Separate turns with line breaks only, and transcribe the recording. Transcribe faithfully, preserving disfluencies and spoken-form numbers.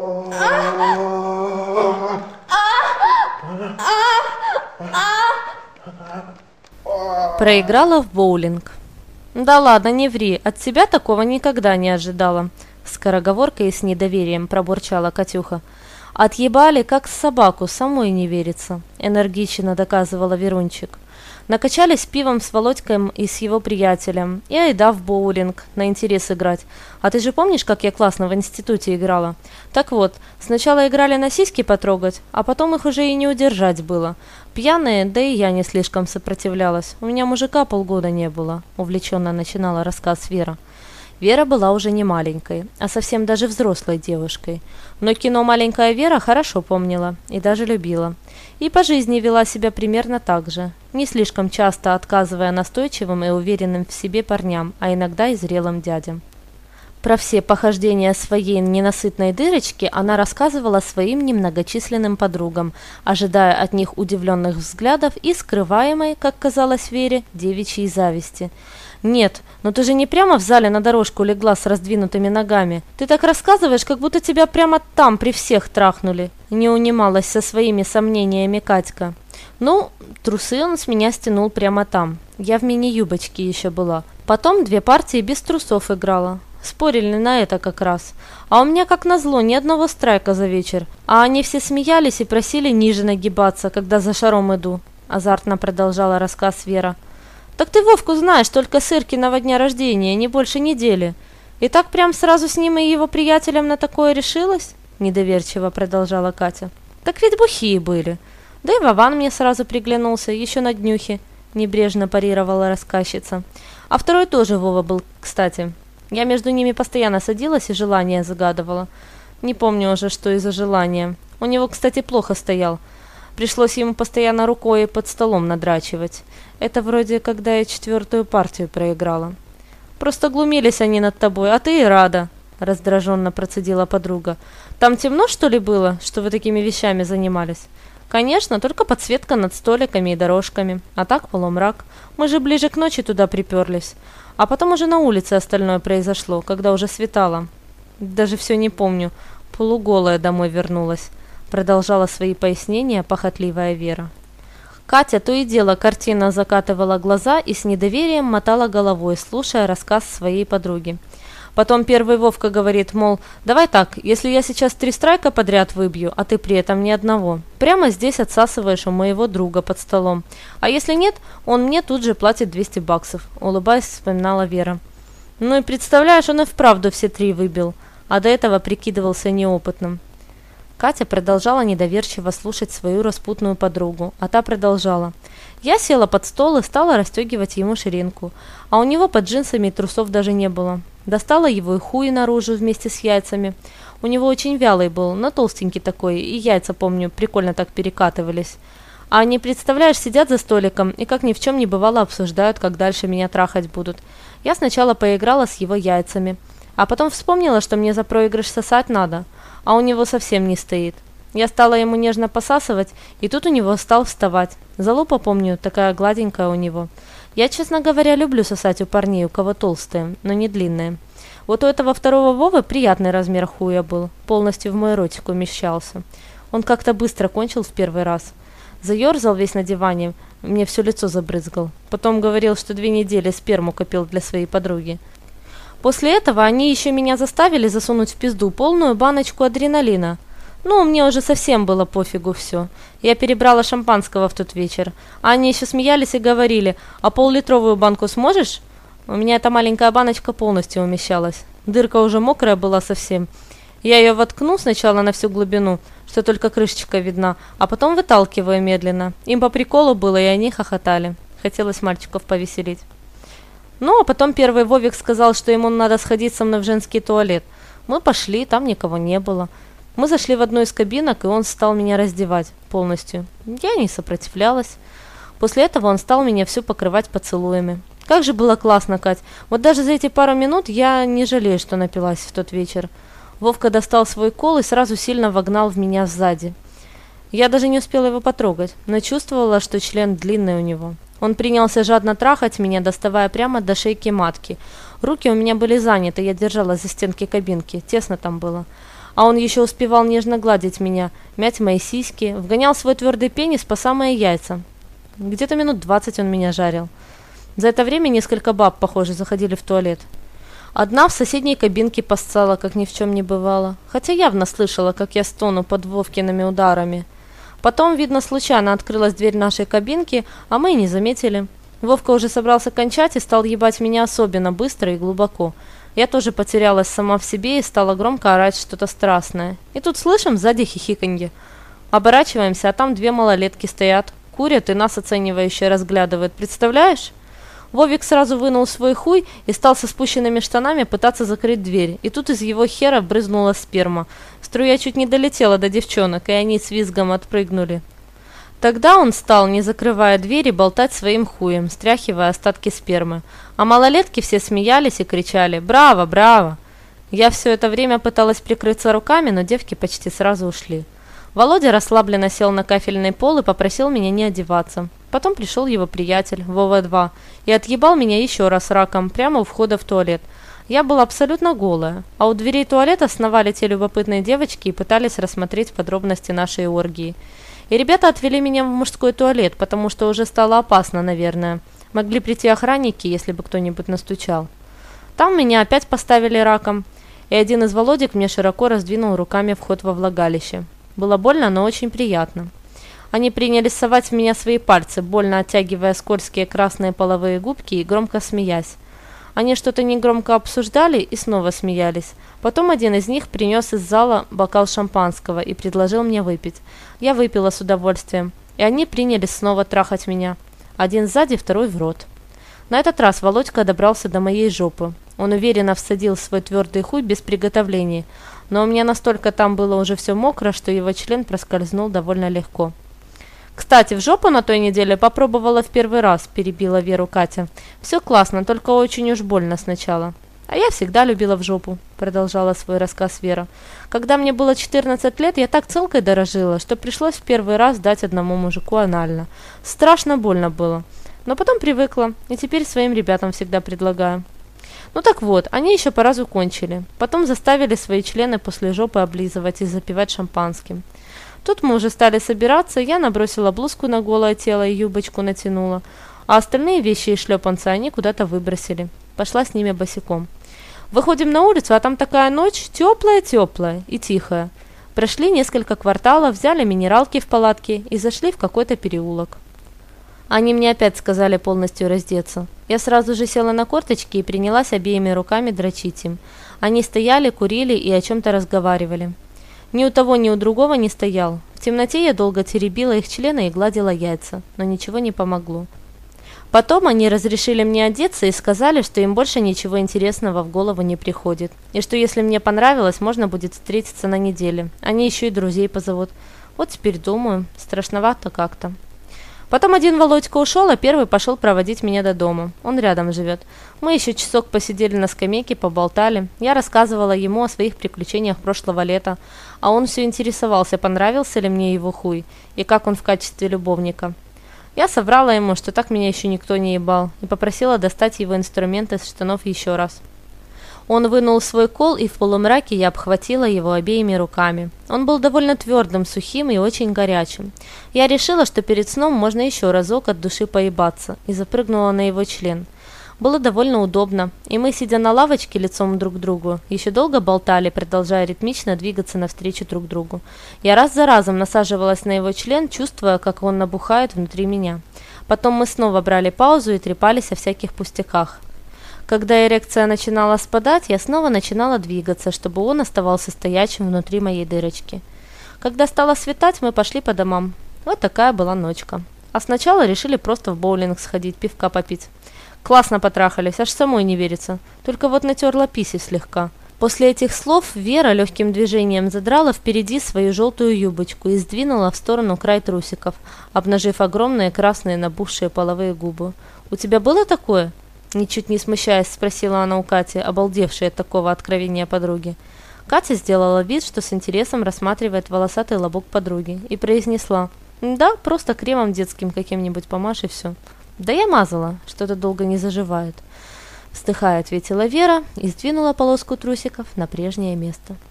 Проиграла в боулинг. Да ладно, не ври, от тебя такого никогда не ожидала. Скороговоркой и с недоверием пробурчала Катюха. Отъебали, как собаку, самой не верится, энергично доказывала Верунчик. Накачались пивом с Володькой и с его приятелем, и айда в боулинг, на интерес играть. А ты же помнишь, как я классно в институте играла? Так вот, сначала играли на сиськи потрогать, а потом их уже и не удержать было. Пьяные, да и я не слишком сопротивлялась. У меня мужика полгода не было, увлеченно начинала рассказ Вера. Вера была уже не маленькой, а совсем даже взрослой девушкой. Но кино «Маленькая Вера» хорошо помнила и даже любила. И по жизни вела себя примерно так же, не слишком часто отказывая настойчивым и уверенным в себе парням, а иногда и зрелым дядям. Про все похождения своей ненасытной дырочки она рассказывала своим немногочисленным подругам, ожидая от них удивленных взглядов и скрываемой, как казалось Вере, девичьей зависти. «Нет, но ты же не прямо в зале на дорожку легла с раздвинутыми ногами. Ты так рассказываешь, как будто тебя прямо там при всех трахнули», – не унималась со своими сомнениями Катька. «Ну, трусы он с меня стянул прямо там. Я в мини-юбочке еще была. Потом две партии без трусов играла. Спорили на это как раз. А у меня, как назло, ни одного страйка за вечер. А они все смеялись и просили ниже нагибаться, когда за шаром иду», – азартно продолжала рассказ Вера. «Так ты Вовку знаешь только с Иркиного дня рождения, не больше недели. И так прям сразу с ним и его приятелем на такое решилась?» – недоверчиво продолжала Катя. «Так ведь бухие были. Да и Вован мне сразу приглянулся, еще на днюхе», – небрежно парировала рассказчица. «А второй тоже Вова был, кстати. Я между ними постоянно садилась и желание загадывала. Не помню уже, что из-за желания. У него, кстати, плохо стоял. Пришлось ему постоянно рукой под столом надрачивать. Это вроде, когда я четвертую партию проиграла. Просто глумились они над тобой, а ты и рада», – раздраженно процедила подруга. «Там темно, что ли, было, что вы такими вещами занимались?» «Конечно, только подсветка над столиками и дорожками, а так полумрак. Мы же ближе к ночи туда приперлись. А потом уже на улице остальное произошло, когда уже светало. Даже все не помню, полуголая домой вернулась», – продолжала свои пояснения похотливая Вера. Катя то и дело картинно закатывала глаза и с недоверием мотала головой, слушая рассказ своей подруги. Потом первый Вовка говорит, мол, давай так, если я сейчас три страйка подряд выбью, а ты при этом ни одного, прямо здесь отсасываешь у моего друга под столом. А если нет, он мне тут же платит двести баксов, улыбаясь, вспоминала Вера. Ну и представляешь, он и вправду все три выбил, а до этого прикидывался неопытным. Катя продолжала недоверчиво слушать свою распутную подругу, а та продолжала. Я села под стол и стала расстегивать ему ширинку, а у него под джинсами трусов даже не было. Достала его и хуй наружу вместе с яйцами. У него очень вялый был, но толстенький такой, и яйца, помню, прикольно так перекатывались. А они, представляешь, сидят за столиком и как ни в чем не бывало обсуждают, как дальше меня трахать будут. Я сначала поиграла с его яйцами, а потом вспомнила, что мне за проигрыш сосать надо, а у него совсем не стоит. Я стала ему нежно посасывать, и тут у него стал вставать. Залупа, помню, такая гладенькая у него. Я, честно говоря, люблю сосать у парней, у кого толстые, но не длинные. Вот у этого второго Вовы приятный размер хуя был, полностью в мой ротик умещался. Он как-то быстро кончил в первый раз. Заерзал весь на диване, мне все лицо забрызгал. Потом говорил, что две недели сперму копил для своей подруги. После этого они еще меня заставили засунуть в пизду полную баночку адреналина. Ну, мне уже совсем было пофигу все. Я перебрала шампанского в тот вечер. А они еще смеялись и говорили, а пол-литровую банку сможешь? У меня эта маленькая баночка полностью умещалась. Дырка уже мокрая была совсем. Я ее воткну сначала на всю глубину, что только крышечка видна, а потом выталкиваю медленно. Им по приколу было, и они хохотали. Хотелось мальчиков повеселить. Ну, а потом первый Вовик сказал, что ему надо сходить со мной в женский туалет. Мы пошли, там никого не было. Мы зашли в одну из кабинок, и он стал меня раздевать полностью. Я не сопротивлялась. После этого он стал меня всю покрывать поцелуями. Как же было классно, Кать. Вот даже за эти пару минут я не жалею, что напилась в тот вечер. Вовка достал свой кол и сразу сильно вогнал в меня сзади. Я даже не успела его потрогать, но чувствовала, что член длинный у него. Он принялся жадно трахать меня, доставая прямо до шейки матки. Руки у меня были заняты, я держалась за стенки кабинки, тесно там было. А он еще успевал нежно гладить меня, мять мои сиськи, вгонял свой твердый пенис по самые яйца. Где-то минут двадцать он меня жарил. За это время несколько баб, похоже, заходили в туалет. Одна в соседней кабинке поссала, как ни в чем не бывало, хотя явно слышала, как я стону под Вовкиными ударами. Потом, видно, случайно открылась дверь нашей кабинки, а мы и не заметили. Вовка уже собрался кончать и стал ебать меня особенно быстро и глубоко. Я тоже потерялась сама в себе и стала громко орать что-то страстное. И тут слышим сзади хихиканье. Оборачиваемся, а там две малолетки стоят, курят и нас оценивающе разглядывают. Представляешь? Вовик сразу вынул свой хуй и стал со спущенными штанами пытаться закрыть дверь. И тут из его хера брызнула сперма. Струя чуть не долетела до девчонок, и они с визгом отпрыгнули. Тогда он стал, не закрывая двери, болтать своим хуем, стряхивая остатки спермы. А малолетки все смеялись и кричали «Браво! Браво!». Я все это время пыталась прикрыться руками, но девки почти сразу ушли. Володя расслабленно сел на кафельный пол и попросил меня не одеваться. Потом пришел его приятель, Вова два, и отъебал меня еще раз раком прямо у входа в туалет. Я была абсолютно голая, а у дверей туалета сновали те любопытные девочки и пытались рассмотреть подробности нашей оргии. И ребята отвели меня в мужской туалет, потому что уже стало опасно, наверное. Могли прийти охранники, если бы кто-нибудь настучал. Там меня опять поставили раком, и один из Володек мне широко раздвинул руками вход во влагалище. Было больно, но очень приятно. Они принялись совать в меня свои пальцы, больно оттягивая скользкие красные половые губки и громко смеясь. Они что-то негромко обсуждали и снова смеялись. Потом один из них принес из зала бокал шампанского и предложил мне выпить. Я выпила с удовольствием, и они принялись снова трахать меня. Один сзади, второй в рот. На этот раз Володька добрался до моей жопы. Он уверенно всадил свой твердый хуй без приготовлений, но у меня настолько там было уже все мокро, что его член проскользнул довольно легко. «Кстати, в жопу на той неделе попробовала в первый раз», – перебила Веру Катя. «Все классно, только очень уж больно сначала». «А я всегда любила в жопу», – продолжала свой рассказ Вера. «Когда мне было четырнадцать лет, я так целкой дорожила, что пришлось в первый раз дать одному мужику анально. Страшно больно было. Но потом привыкла, и теперь своим ребятам всегда предлагаю». Ну так вот, они еще по разу кончили. Потом заставили свои члены после жопы облизывать и запивать шампанским. Тут мы уже стали собираться, я набросила блузку на голое тело и юбочку натянула, а остальные вещи и шлепанцы они куда-то выбросили. Пошла с ними босиком. Выходим на улицу, а там такая ночь, теплая-теплая и тихая. Прошли несколько кварталов, взяли минералки в палатке и зашли в какой-то переулок. Они мне опять сказали полностью раздеться. Я сразу же села на корточки и принялась обеими руками дрочить им. Они стояли, курили и о чем-то разговаривали. Ни у того, ни у другого не стоял. В темноте я долго теребила их члены и гладила яйца, но ничего не помогло. Потом они разрешили мне одеться и сказали, что им больше ничего интересного в голову не приходит, и что если мне понравилось, можно будет встретиться на неделе. Они еще и друзей позовут. Вот теперь думаю, страшновато как-то. Потом один Володька ушел, а первый пошел проводить меня до дома. Он рядом живет. Мы еще часок посидели на скамейке, поболтали. Я рассказывала ему о своих приключениях прошлого лета, а он все интересовался, понравился ли мне его хуй и как он в качестве любовника. Я соврала ему, что так меня еще никто не ебал, и попросила достать его инструменты из штанов еще раз. Он вынул свой кол, и в полумраке я обхватила его обеими руками. Он был довольно твердым, сухим и очень горячим. Я решила, что перед сном можно еще разок от души поебаться, и запрыгнула на его член. Было довольно удобно, и мы, сидя на лавочке лицом друг к другу, еще долго болтали, продолжая ритмично двигаться навстречу друг другу. Я раз за разом насаживалась на его член, чувствуя, как он набухает внутри меня. Потом мы снова брали паузу и трепались о всяких пустяках. Когда эрекция начинала спадать, я снова начинала двигаться, чтобы он оставался стоячим внутри моей дырочки. Когда стало светать, мы пошли по домам. Вот такая была ночка. А сначала решили просто в боулинг сходить, пивка попить. Классно потрахались, аж самой не верится. Только вот натерла писи слегка. После этих слов Вера легким движением задрала впереди свою желтую юбочку и сдвинула в сторону край трусиков, обнажив огромные красные набухшие половые губы. «У тебя было такое?» Ничуть не смущаясь, спросила она у Кати, обалдевшей от такого откровения подруги. Катя сделала вид, что с интересом рассматривает волосатый лобок подруги, и произнесла: «Да, просто кремом детским каким-нибудь помажь и все». «Да я мазала, что-то долго не заживает». Вздыхая, ответила Вера и сдвинула полоску трусиков на прежнее место.